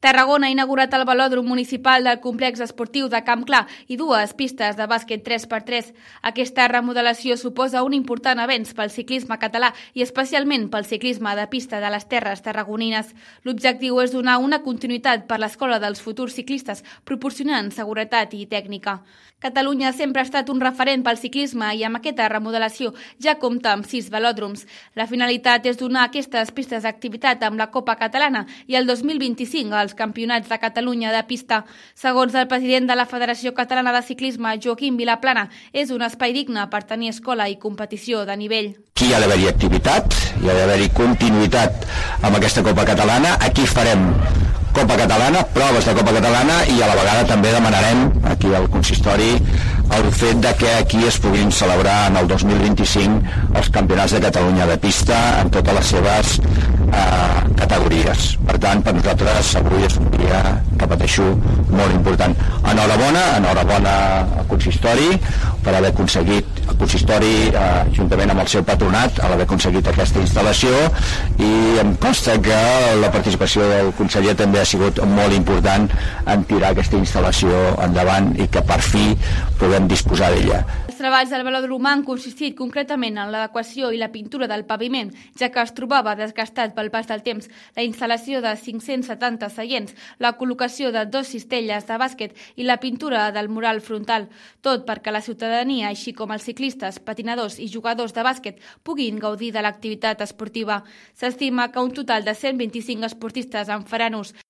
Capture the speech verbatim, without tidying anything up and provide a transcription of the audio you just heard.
Tarragona ha inaugurat el velòdrom municipal del complex esportiu de Camp Clar i dues pistes de bàsquet tres per tres. Aquesta remodelació suposa un important avenç pel ciclisme català i especialment pel ciclisme de pista de les terres tarragonines. L'objectiu és donar una continuïtat per l'escola dels futurs ciclistes, proporcionant seguretat i tècnica. Catalunya sempre ha estat un referent pel ciclisme i amb aquesta remodelació ja compta amb sis velòdroms. La finalitat és donar aquestes pistes d'activitat amb la Copa Catalana i el dos mil vint-i-cinc als Campionats de Catalunya de pista. Segons el president de la Federació Catalana de Ciclisme, Joaquim Vilaplana, és un espai digne per tenir escola i competició de nivell. Aquí hi ha d'haver-hi activitat, hi ha d'haver-hi continuïtat amb aquesta Copa Catalana. Aquí farem Copa Catalana, proves de Copa Catalana i a la vegada també demanarem aquí al consistori el fet de que aquí es puguin celebrar en el dos mil vint-i-cinc els Campionats de Catalunya de pista en totes les seves eh, categories. Per tant, per nosaltres avui és un dia, repeteixo, molt important. Enhorabona, enhorabona al consistori per haver aconseguit, el consistori eh, juntament amb el seu patronat, a l'haver aconseguit aquesta instal·lació, i em consta que la participació del conseller també ha sigut molt important en tirar aquesta instal·lació endavant i que per fi puguem disposar d'ella. Els treballs del velòdrom han consistit concretament en l'adequació i la pintura del paviment, ja que es trobava desgastat pel pas del temps, la instal·lació de cinc-cents setanta seients, la col·locació de dos cistelles de bàsquet i la pintura del mural frontal, tot perquè la ciutadania, així com els ciclistes, patinadors i jugadors de bàsquet puguin gaudir de l'activitat esportiva. S'estima que un total de cent vint-i-cinc esportistes en faran ús,